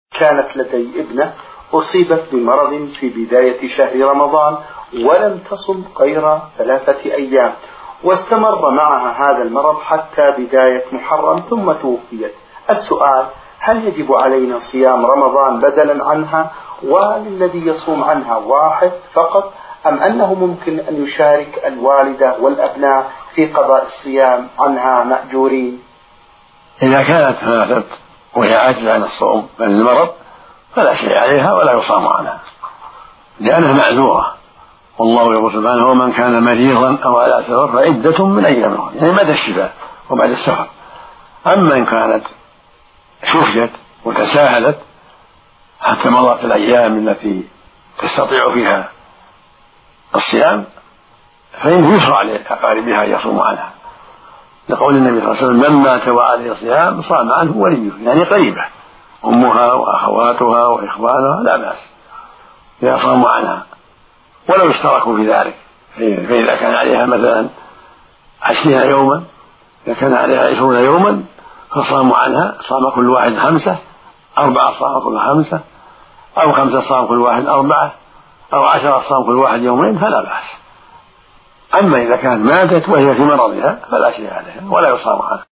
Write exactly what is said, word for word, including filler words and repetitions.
كانت لدي ابنة أصيبت بمرض في بداية شهر رمضان ولم تصم غير ثلاثة أيام، واستمر معها هذا المرض حتى بداية محرم ثم توفيت. السؤال: هل يجب علينا صيام رمضان بدلا عنها؟ وهل الذي يصوم عنها واحد فقط، أم أنه ممكن أن يشارك الوالدة والأبناء في قضاء الصيام عنها مأجورين؟ إذا كانت ماتت وهي عاجزة عن الصوم من المرض فلا شيء عليها ولا يصام عنها لأنها معذورة، والله يقول سبحانه: ومن كان مريضا أو على سفر فعدة من أيام أخرى، يعني بعد الشفاء وبعد السفر. أما إن كانت شفيت وتساهلت حتى مضت الأيام التي تستطيع فيها الصيام فإنه يشرع لأقاربها أن يصوموا عنها، لقول النبي صلى الله عليه وسلم: من مات وعليه صيام صام عنه وليه، يعني قريبة أمها وأخواتها وإخوانها لا بأس يصوموا عنها ولو اشتركوا في ذلك. فإذا كان عليها مثلا عشرين يوما، إذا كان عليها عشرون يوما فصاموا عنها، صام كل واحد خمسة، أربعة صام كل خمسة، أو خمسة صام كل واحد أربعة، أو عشرة صام كل واحد يومين فلا بأس. أما إذا كانت ماتت وهي في مرضها فلا شيء عليها ولا يصام عنها.